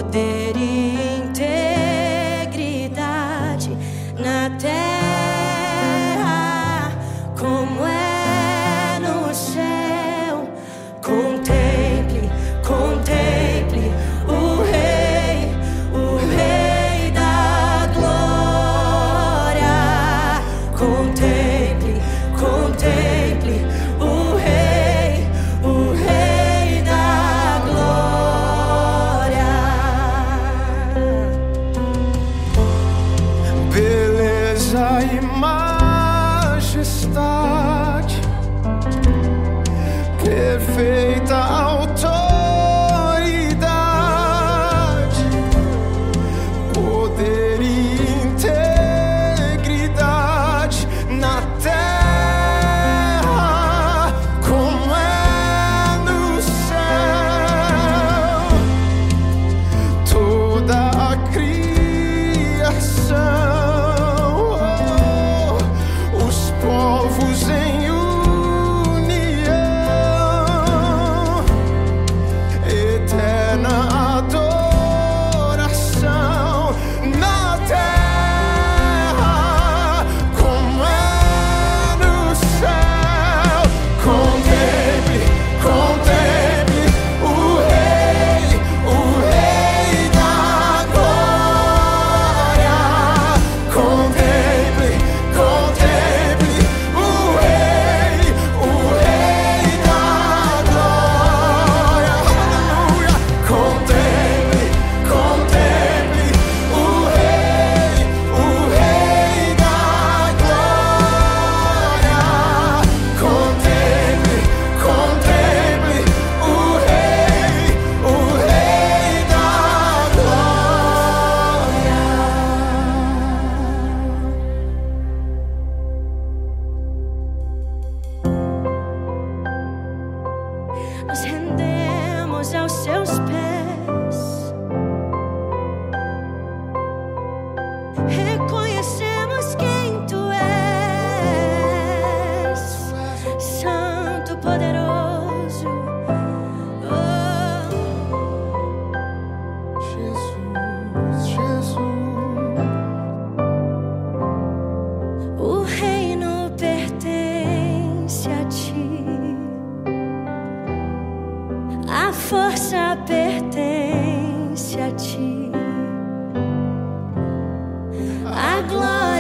poder e integridade na terra como é no céu. Contemple, contemple o Rei da glória. Contemple, contemple o Rei da glória. Beleza e majestade, perfeita autoridade, poder e integridade na terra como é no céu. Toda a criação, os povos em união, eterna adoração na terra como é no céu. Contemple, contemple o Rei da glória. Contemple, contemple o Rei da glória. Aleluia. Contemple, contemple o Rei da glória. Contemple, contemple o Rei da glória. Nos rendemos aos seus pés, reconhecemos quem tu és, Santo, poderoso. Oh, Jesus, Jesus. o reino pertence a ti, a força pertence a ti, a glória